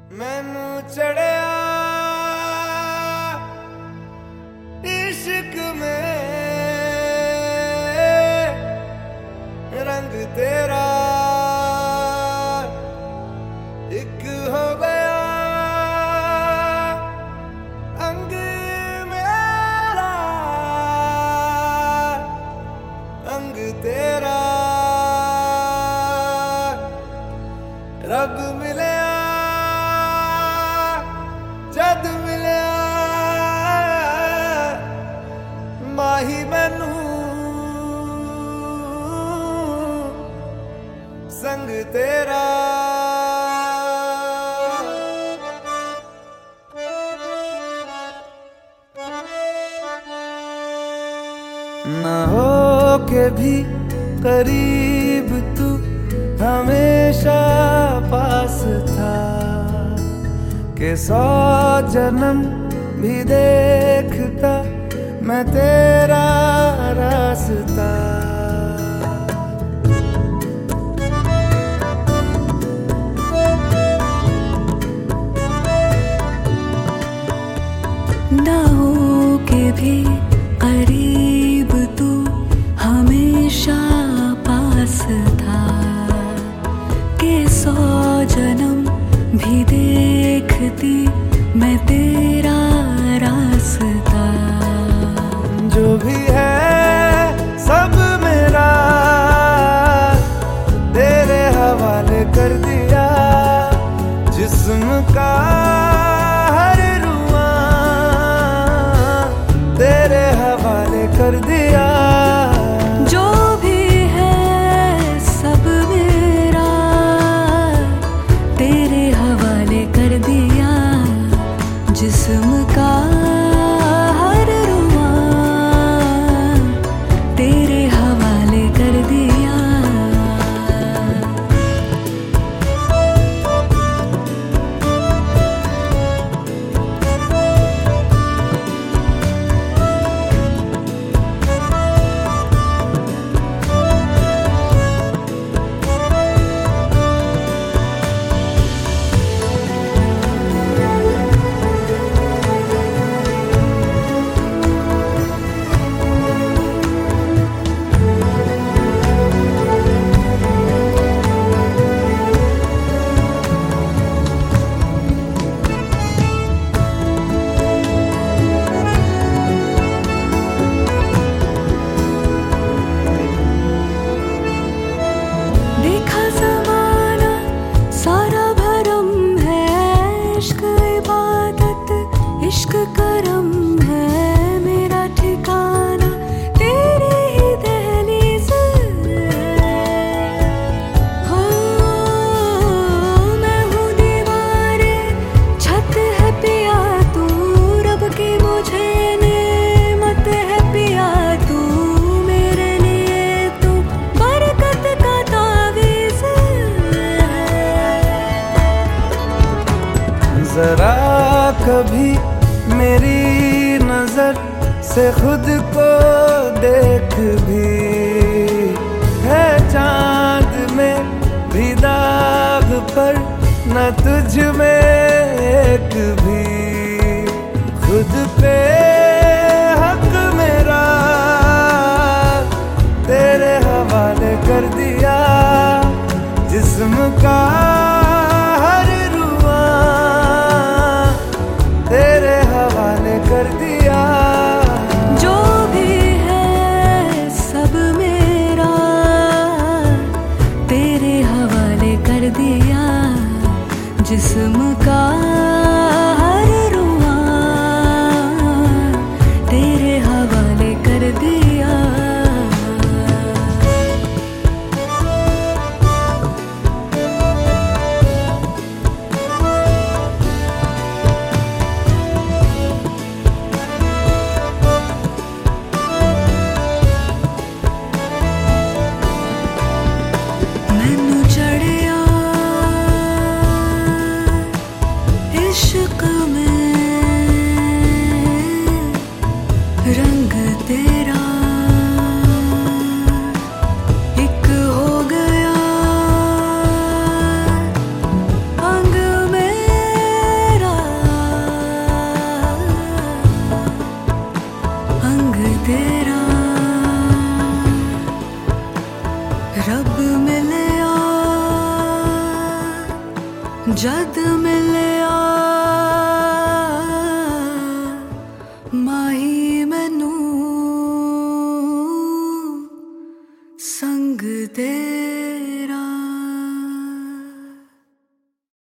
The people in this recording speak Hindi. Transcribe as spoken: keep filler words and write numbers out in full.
मैनू चढ़िया इश्क में रंग तेरा एक हो गया अंग मेरा अंग तेरा रब मिले जद मिलिया माही मैनू संग तेरा ना हो के भी करीब तू हमेशा पास था के सौ जन्म भी देखता मैं तेरा रास्ता। ना हो के भी करीब तू हमेशा पास था के सौ जन्म भी देखती मैं तेरा रास्ता। जो भी है सब मेरा तेरे हवाले कर दिया जिस्म का हर रुआ तेरे हवाले कर दिया। जो भी है सब मेरा तेरे हवाले कर दिया जिस्म का हर रुआ तेरे हवाले कर दिया। इश्क करम है मेरा ठिकाना तेरी ही दहलीज हो। मैं हूँ दीवारे छत है पिया तू रब की मुझे नेमत है पिया तू मेरे लिए तू बरकत का तावीज़ जरा कभी मेरी नजर से खुद को देख भी है चांद में भी दाग पर न तुझ में एक भी खुद पे हक मेरा तेरे हवाले कर दिया जिस्म का हर रुआ तेरे हवाले कर दिया। जो भी है सब मेरा तेरे हवाले कर दिया जिस्म का हर रुआ तेरे हवाले कर दिया। मैनू चढ़िया अंग तेरा रब मिलया जद मिलया माही मैनू संग तेरा।